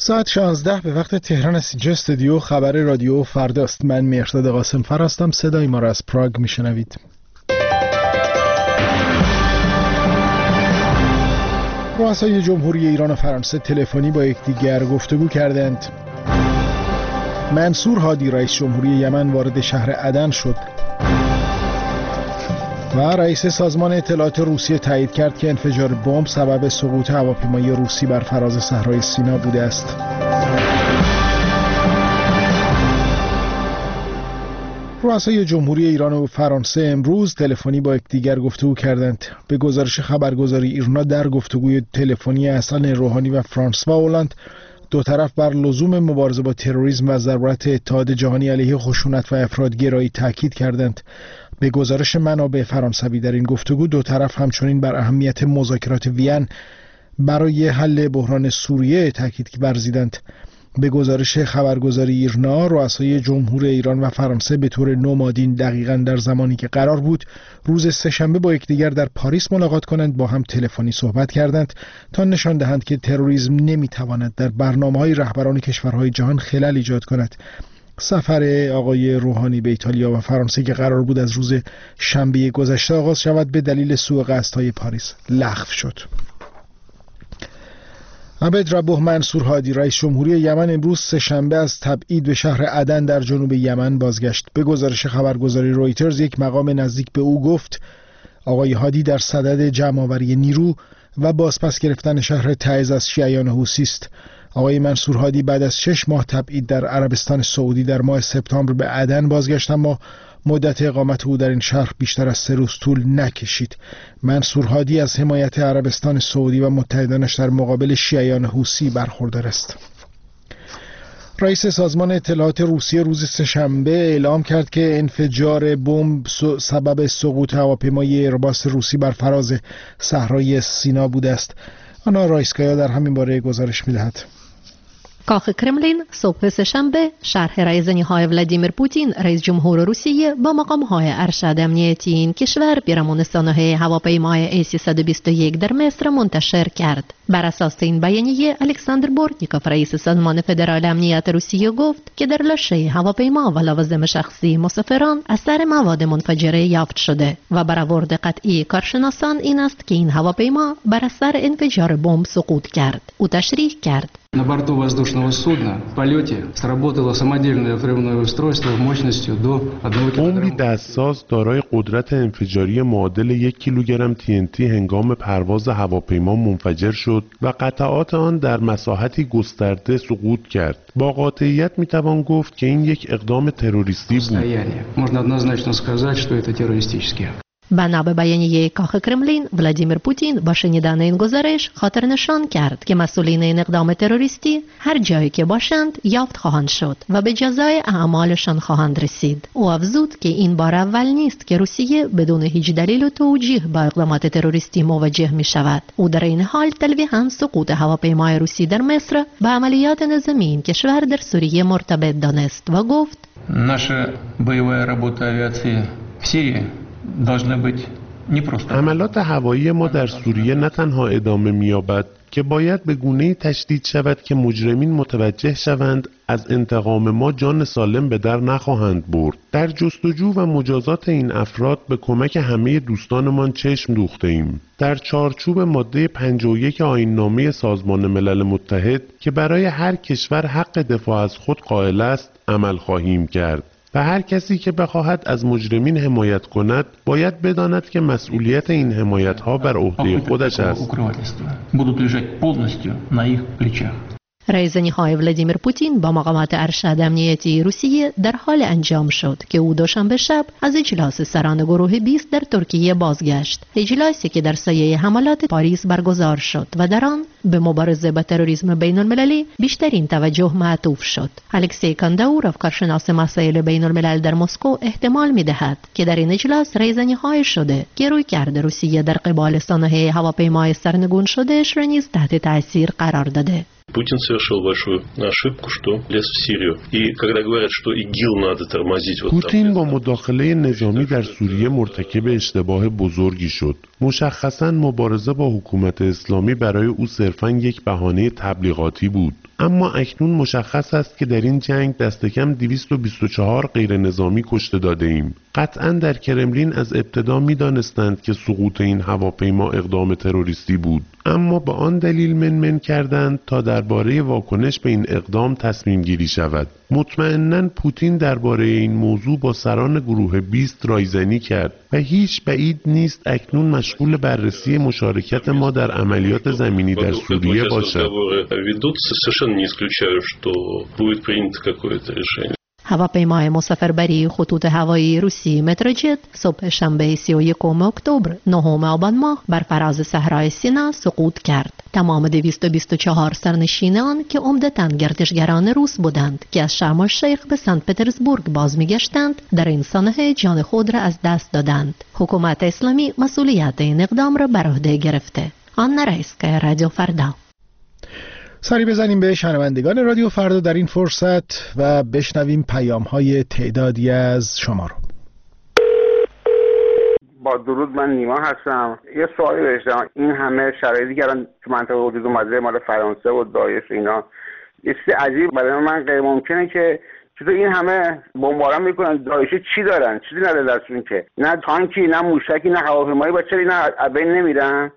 ساعت 16 به وقت تهران از اینجا استودیو خبر رادیو فرداست. من مهرداد قاسمفر هستم. صدای ما را از پراگ میشنوید. رؤسای جمهوری ایران و فرانسه تلفنی با یکدیگر گفتگو کردند. منصور هادی رئیس جمهوری یمن وارد شهر عدن شد و رئیس سازمان اطلاعات روسیه تایید کرد که انفجار بمب سبب سقوط هواپیمای روسی بر فراز صحرای سینا بوده است. رؤسای جمهوری ایران و فرانسه امروز تلفنی با یکدیگر گفتگو کردند. به گزارش خبرگزاری ایرنا در گفتگوی تلفنی حسن روحانی و فرانسوا هولند دو طرف بر لزوم مبارزه با تروریسم و ضرورت اتحاد جهانی علیه خشونت و افراطگرایی تاکید کردند. به گزارش منابع فرانسوی در این گفتگو دو طرف همچنین بر اهمیت مذاکرات وین برای حل بحران سوریه تاکید ورزیدند. به گزارش خبرگزاری ایرنا رؤسای جمهور ایران و فرانسه به طور نمادین دقیقاً در زمانی که قرار بود روز سه‌شنبه با یکدیگر در پاریس ملاقات کنند با هم تلفنی صحبت کردند تا نشان دهند که تروریسم نمیتواند در برنامه‌های رهبران کشورهای جهان خلل ایجاد کند. سفر آقای روحانی به ایتالیا و فرانسه که قرار بود از روز شنبه گذشته آغاز شود به دلیل سوء قصدهای پاریس لغو شد. عبد ربه منصور هادی رئیس جمهوری یمن امروز سه‌شنبه از تبعید به شهر عدن در جنوب یمن بازگشت. به گزارش خبرگزاری رویترز یک مقام نزدیک به او گفت آقای هادی در صدد جمع‌آوری نیرو و بازپس گرفتن شهر تعز از شیعیان حوثی است. آقای منصور هادی بعد از 6 ماه تبعید در عربستان سعودی در ماه سپتامبر به عدن بازگشت، اما مدت اقامت او در این شهر بیشتر از 3 روز طول نکشید. منصور هادی از حمایت عربستان سعودی و متحدانش در مقابل شیعیان حوثی برخوردار است. رئیس سازمان اطلاعات روسیه روز سه‌شنبه اعلام کرد که انفجار بمب سبب سقوط هواپیمای ایرباس روسی بر فراز صحرای سینا بوده است. آنا رایسکایا در همین باره گزارش می‌دهد. کاخ کرملین صبح سه‌شنبه شرح رایزنی‌های ولادیمیر پوتین رئیس جمهور روسیه با مقام‌های ارشد امنیتی این کشور پیرامون سانحه هواپیمای A321 در مصر منتشر کرد. بر اساس این بیانیه الکساندر بورتنیکوف رئیس سازمان فدرال امنیت روسیه گفت که در لاشه هواپیما و لوازم شخصی مسافران اثر مواد منفجره یافت شده و برآورد قطعی کارشناسان این است که این هواپیما بر اثر انفجار بمب سقوط کرد. او تشریح کرد На борту воздушного судна в полете сработало самодельное взрывное устройство мощностью до 1 بمبی دستساز دارای قدرت انفجاری معادل 1 کیلوگرم TNT هنگام پرواز هواپیما منفجر شد و قطعات آن در مساحتی گسترده سقوط کرد. با قاطعیت میتوان گفت که این یک اقدام تروریستی بود. Можно однозначно сказать, что это террористический акт. بنا به بیانیه کاخ کرملین ولادیمیر پوتین با شنیدن این گزارش خاطر نشان کرد که مسئولین این اقدام تروریستی هر جایی که باشند یافت خواهند شد و به جزای اعمالشان خواهند رسید. او افزود که این بار اول نیست که روسیه بدون هیچ دلیل و توجیه با اقدامات تروریستی مواجه می شود. او در این حال تلویحاً سقوط هواپیمای روسی در مصر با عملیات نظامی این کشور در سوریه مرتبط دانست و گفت Наша боевая работа авиации в Сирии должна быть не просто. حملات هوایی ما در سوریه نه تنها ادامه می‌یابد که باید به گونه‌ای تشدید شود که مجرمین متوجه شوند از انتقام ما جان سالم به در نخواهند برد. در جستجو و مجازات این افراد به کمک همه دوستانمان چشم دوخته ایم. در چارچوب ماده 51 آیین‌نامه سازمان ملل متحد که برای هر کشور حق دفاع از خود قائل است عمل خواهیم کرد. و هر کسی که بخواهد از مجرمین حمایت کند باید بداند که مسئولیت این حمایت‌ها بر عهده خودش است. رایزنی‌های ولادیمیر پوتین با مقامات ارشد امنیتی روسیه در حال انجام شد که او دوشنبه شب از اجلاس سران گروه 20 در ترکیه بازگشت. اجلاسی که در سایه حملات پاریس برگزار شد و در آن به مبارزه با تروریسم بین‌المللی بیشترین توجه معطوف شد. الکسی کانداورف کارشناس مسائل بین‌الملل در مسکو احتمال می‌دهد که در این اجلاس رایزنی‌های شده که رویکرد روسیه در قبال سانحه هواپیمای سرنگون شده‌اش را نیز تحت تاثیر قرار داده. Путин совершил большую ошибку, что лез в Сирию. И когда говорят, что ИГИЛ надо тормозить, вот پوتین با مداخله نظامی در سوریه مرتکب اشتباه بزرگی شد. مشخصاً مبارزه با حکومت اسلامی برای او صرفاً یک بهانه تبلیغاتی بود. اما اکنون مشخص است که در این جنگ دست کم 224 غیر نظامی کشته داده ایم. قطعاً در کرملین از ابتدا می‌دانستند که سقوط این هواپیما اقدام تروریستی بود، اما با آن دلیل منمن کردند تا درباره واکنش به این اقدام تصمیم گیری شود. مطمئناً پوتین درباره این موضوع با سران گروه 20 رایزنی کرد و هیچ بعید نیست اکنون مشغول بررسی مشارکت ما در عملیات زمینی در سوریه باشد. هواپیمای مسافربری خطوط هوایی روسی متروجت صبح شنبه 31 اکتبر 9 آبان ماه بر فراز صحرای سینا سقوط کرد. تمام 224 سرنشینان که عمدتاً گردشگران روس بودند که از شرم الشیخ به سنت پترزبورگ باز می‌گشتند در این سانحه جان خود را از دست دادند. حکومت اسلامی مسئولیت این اقدام را بر عهده گرفته. آن رئیسکای رادیو فردا. سری بزنیم به شنوندگان رادیو فردا در این فرصت و بشنویم پیام‌های تعدادی از شما رو. با درود، من نیما هستم. یه سوالی داشتم. این همه شرایطی که الان تو منطقه وجود اومده مال فرانسه و داعش اینا، یه چیز عجیب برای من غیر ممکنه که چطور این همه بمباران میکنن، داعش چی دارن؟ چیزی نداره دستشون که نه تانکی نه موشکی نه هواپیمایی، با چرا اینا از بین نمیرن؟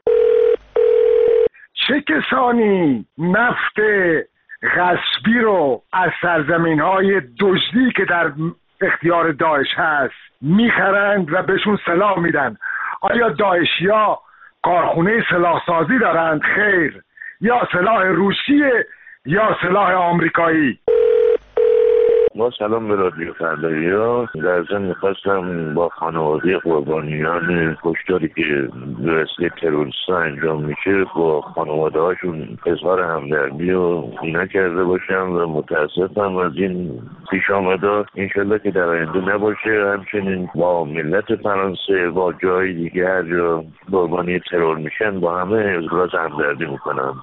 چه کسانی نفت غصبی رو از سرزمین‌های دزدی که در اختیار داعش هست میخرند و بهشون سلاح میدن؟ آیا داعشی‌ها کارخونه سلاحسازی دارند؟ خیر. یا سلاح روسیه یا سلاح آمریکایی. با سلام به رادیو فردایا. در ضمن میخواستم با خانواده قربانیان کشتاری که به وسیله تروریست‌ها انجام میشه با خانواده هاشون اظهار همدردی و اینا کرده باشم و متاسفم از این پیش آمده. انشالله که در آینده نباشه. همچنین با ملت فرانسه، با جای دیگه هر جا قربانی ترور میشن با همه ابراز همدردی میکنم.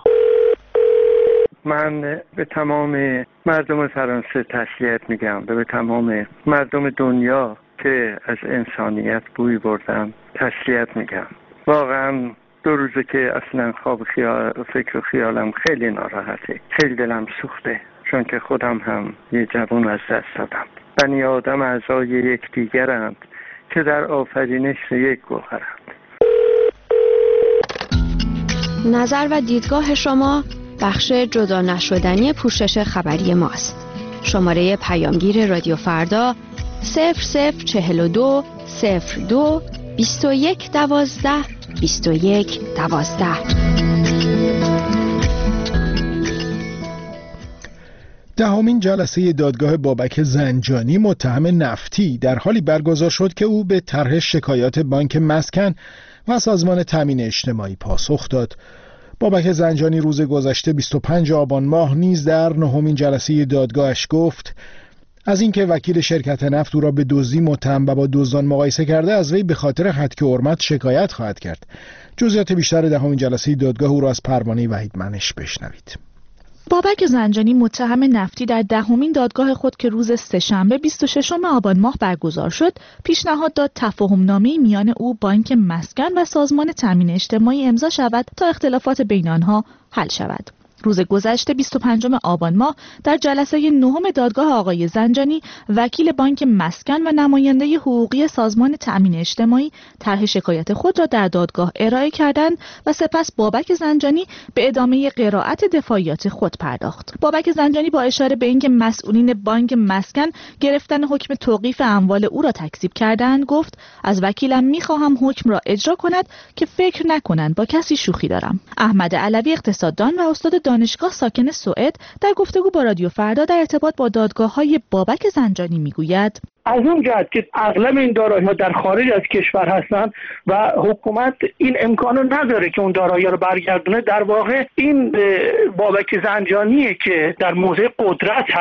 من به تمام مردم فرانسه تسلیت میگم و به تمام مردم دنیا که از انسانیت بوی بردن تسلیت میگم. واقعا 2 روزه که اصلا خواب فکر و خیالم خیلی ناراحته، خیلی دلم سوخته، چون که خودم هم یه جوان از دست دادم. بنی آدم اعضای یکدیگرند که در آفرینش یک گوهرند. نظر و دیدگاه شما بخش جدا نشدنی پوشش خبری ماست. شماره پیامگیر رادیو فردا 0042 02 21 12 21 12. دهمین جلسه دادگاه بابک زنجانی متهم نفتی در حالی برگزار شد که او به طرح شکایات بانک مسکن و سازمان تامین اجتماعی پاسخ داد. بابک زنجانی روز گذشته 25 آبان ماه نیز در 9مین جلسه دادگاهش گفت از اینکه وکیل شرکت نفت او را به دزدی متهم و با دزدان مقایسه کرده از وی به خاطر هتک حرمت شکایت خواهد کرد. جزئیات بیشتر 10مین جلسه دادگاه او را از پروانه وحید منش بشنوید. بابک زنجانی متهم نفتی در 10مین دادگاه خود که روز سه‌شنبه 26 آبان ماه برگزار شد پیشنهاد داد تفاهم‌نامه‌ای میان او، بانک مسکن و سازمان تامین اجتماعی امضا شود تا اختلافات بین آنها حل شود. روز گذشته 25 آبان ماه در جلسه 9 دادگاه آقای زنجانی وکیل بانک مسکن و نماینده حقوقی سازمان تامین اجتماعی طرح شکایت خود را در دادگاه ارائه کردند و سپس بابک زنجانی به ادامه قرائت دفاعیات خود پرداخت. بابک زنجانی با اشاره به اینکه مسئولین بانک مسکن گرفتن حکم توقیف اموال او را تکذیب کردند گفت از وکیلم می‌خواهم حکم را اجرا کند که فکر نکنند با کسی شوخی دارم. احمد علوی اقتصاددان و استاد دانشگاه ساکن سوئد در گفتگو با رادیو فردا در ارتباط با دادگاه‌های بابک زنجانی میگوید از اون جهت که اغلب این دارایی‌ها در خارج از کشور هستند و حکومت این امکانو نداره که اون دارایی‌ها رو برگردونه، در واقع این بابک زنجانیه که در موضع قدرت هست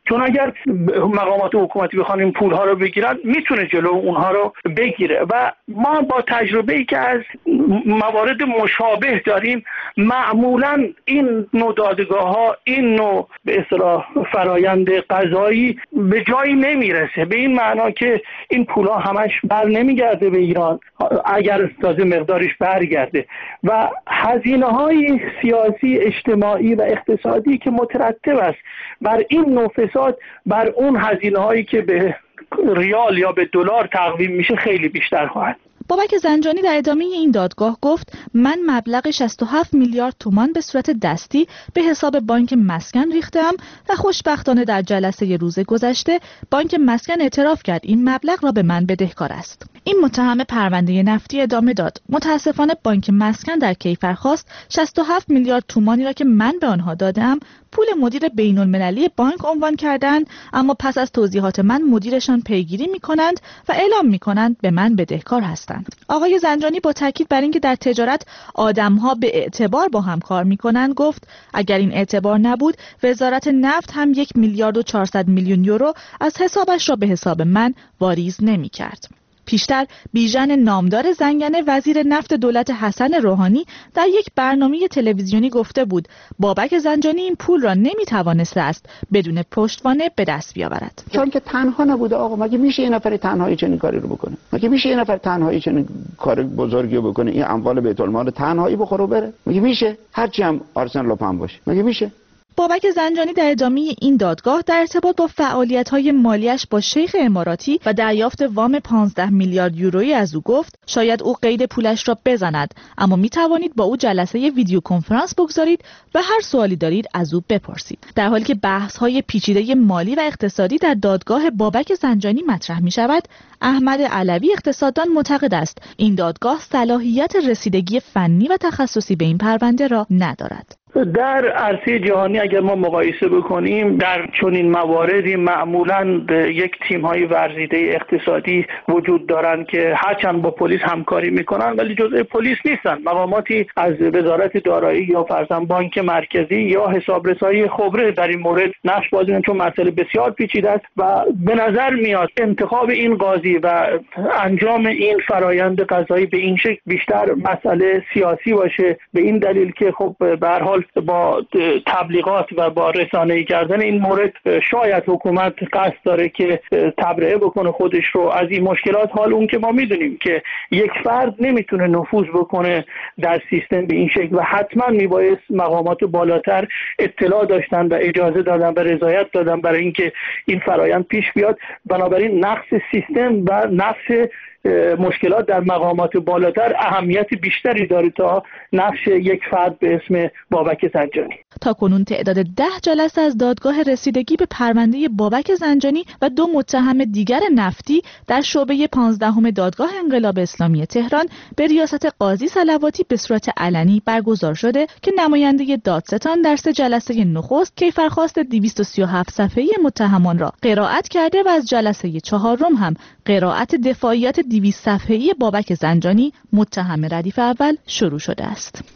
چون اگر مقامات حکومتی بخوان این پولها رو بگیرن میتونه جلو اونها رو بگیره و ما با تجربه‌ای که از موارد مشابه داریم معمولا این نوع دادگاه‌ها، این نوع به اصطلاح فرایند قضایی به جایی نمیرسه، به این معنا که این پولها همش بر نمیگرده به ایران اگر تازه مقدارش برگرده و هزینه‌های سیاسی، اجتماعی و اقتصادی که مترتب است بر این نوع فساد بر اون هزینه‌هایی که به ریال یا به دلار تقویم میشه خیلی بیشتر خواهد. بابک زنجانی در ادامه این دادگاه گفت من مبلغ 67 میلیارد تومان به صورت دستی به حساب بانک مسکن ریختم و خوشبختانه در جلسه روز گذشته بانک مسکن اعتراف کرد این مبلغ را به من بدهکار است. این متهم پرونده نفتی ادامه داد متاسفانه بانک مسکن در کیفرخواست 67 میلیارد تومانی را که من به آنها دادم پول مدیر بین المللی بانک عنوان کردند، اما پس از توضیحات من مدیرشان پیگیری می‌کنند و اعلام می‌کنند به من بدهکار هستند. آقای زنجانی با تاکید بر اینکه در تجارت آدم‌ها به اعتبار با هم کار می‌کنند گفت اگر این اعتبار نبود وزارت نفت هم 1 میلیارد و 400 میلیون یورو از حسابش را به حساب من واریز نمی‌کرد. پیشتر بیژن نامدار زنگنه وزیر نفت دولت حسن روحانی در یک برنامه تلویزیونی گفته بود بابک زنجانی این پول را نمیتوانسته است بدون پشتوانه به دست بیاورد. چون که تنها نبوده آقا، مگه میشه یه نفر تنهایی چنین کاری رو بکنه؟ مگه میشه یه نفر تنهایی چنین کار بزرگی رو بکنه؟ این اموال بیت المال تنهایی بخوره و بره؟ مگه میشه؟ هرچی هم آرسن لوپن باشه مگه میشه؟ بابک زنجانی در ادامه این دادگاه در ارتباط با فعالیت‌های مالیش با شیخ اماراتی و دریافت وام 15 میلیارد یورویی از او گفت شاید او قید پولش را بزند، اما می توانید با او جلسه ویدیو کنفرانس بگذارید و هر سوالی دارید از او بپرسید. در حالی که بحث‌های پیچیده مالی و اقتصادی در دادگاه بابک زنجانی مطرح می‌شود، احمد علوی اقتصاددان معتقد است این دادگاه صلاحیت رسیدگی فنی و تخصصی به این پرونده را ندارد. در عرصه جهانی اگر ما مقایسه بکنیم در چنین مواردی معمولاً یک تیم‌های ورزیده اقتصادی وجود دارند که هرچند با پلیس همکاری میکنن ولی جزء پلیس نیستن. مقاماتی از وزارت دارایی یا فرضاً بانک مرکزی یا حسابرسای خبره در این مورد نقش بازی می‌کنند چون مسئله بسیار پیچیده است و به نظر میاد انتخاب این قاضی و انجام این فرایند قضایی به این شکل بیشتر مسئله سیاسی باشه، به این دلیل که خب به هر حال با تبلیغات و با رسانه‌ای کردن این مورد شاید حکومت قصد داره که تبرئه بکنه خودش رو از این مشکلات. حال اون که ما میدونیم که یک فرد نمیتونه نفوذ بکنه در سیستم به این شکل و حتما میبایست مقامات بالاتر اطلاع داشتن و اجازه دادن و رضایت دادن برای اینکه این فرایند پیش بیاد. بنابراین نقص سیستم و نقص مشکلات در مقامات بالاتر اهمیت بیشتری داره تا نقش یک فرد به اسم بابک زنجانی. تا کنون تعداد 10 جلسه از دادگاه رسیدگی به پرونده بابک زنجانی و 2 متهم دیگر نفتی در شعبه 15 دادگاه انقلاب اسلامی تهران به ریاست قاضی صلواتی به صورت علنی برگزار شده که نماینده دادستان در 3 جلسه نخست کیفرخواست 237 صفحه‌ای متهمان را قرائت کرده و از جلسه 4 هم قرائت دفاعیات 200 صفحه‌ای بابک زنجانی متهم ردیف اول شروع شده است.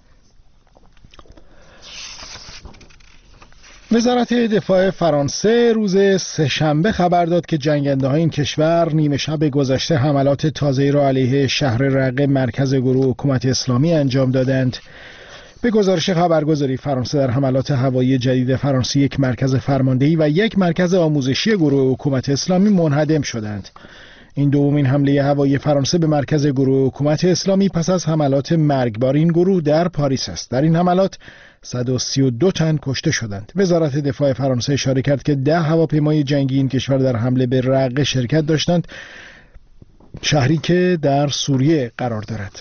وزارت دفاع فرانسه روز سه‌شنبه خبر داد که جنگنده‌های این کشور نیمه شب گذشته حملات تازه‌ای را علیه شهر رقه مرکز گروه حکومت اسلامی انجام دادند. به گزارش خبرگزاری فرانسه در حملات هوایی جدید فرانسه 1 مرکز فرماندهی و 1 مرکز آموزشی گروه حکومت اسلامی منهدم شدند. این دومین حمله هوایی فرانسه به مرکز گروه حکومت اسلامی پس از حملات مرگبار این گروه در پاریس است. در این حملات 132 تن کشته شدند. وزارت دفاع فرانسه اشاره کرد که 10 هواپیمای جنگی این کشور در حمله به رقه شرکت داشتند، شهری که در سوریه قرار دارد.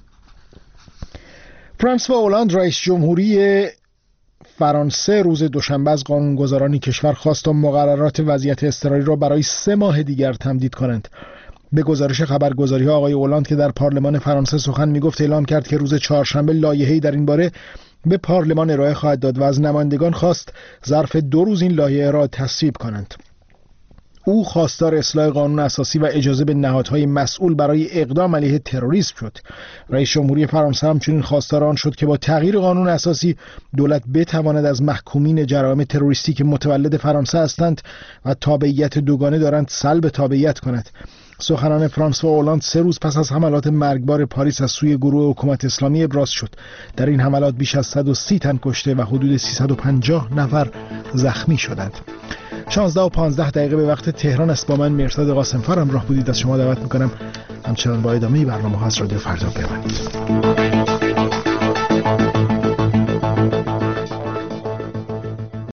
فرانسوا اولند رئیس جمهوری فرانسه روز دوشنبه از قانونگذاران کشور خواست تا مقررات وضعیت اضطراری را برای 3 ماه دیگر تمدید کنند. به گزارش خبرگزاری ها آقای اولند که در پارلمان فرانسه سخن میگفت اعلام کرد که روز چهارشنبه لایحه‌ای در این باره به پارلمان ارائه خواهد داد و از نمایندگان خواست ظرف 2 روز این لایحه را تصویب کنند. او خواستار اصلاح قانون اساسی و اجازه به نهادهای مسئول برای اقدام علیه تروریسم شد. رئیس جمهوری فرانسه همچنین خواستار آن شد که با تغییر قانون اساسی دولت بتواند از محکومین جرایم تروریستی که متولد فرانسه هستند و تابعیت دوگانه دارند سلب تابعیت کند. سخنان فرانسوا اولاند 3 روز پس از حملات مرگبار پاریس از سوی گروه حکومت اسلامی ابراز شد. در این حملات بیش از 130 تن کشته و حدود 350 نفر زخمی شدند. 16:15 به وقت تهران است. با من مرتضی قاسم‌فر همراه بودید. از شما دعوت می‌کنم همچنان با ادامه برنامه‌ها از رادیو فردا بمانید.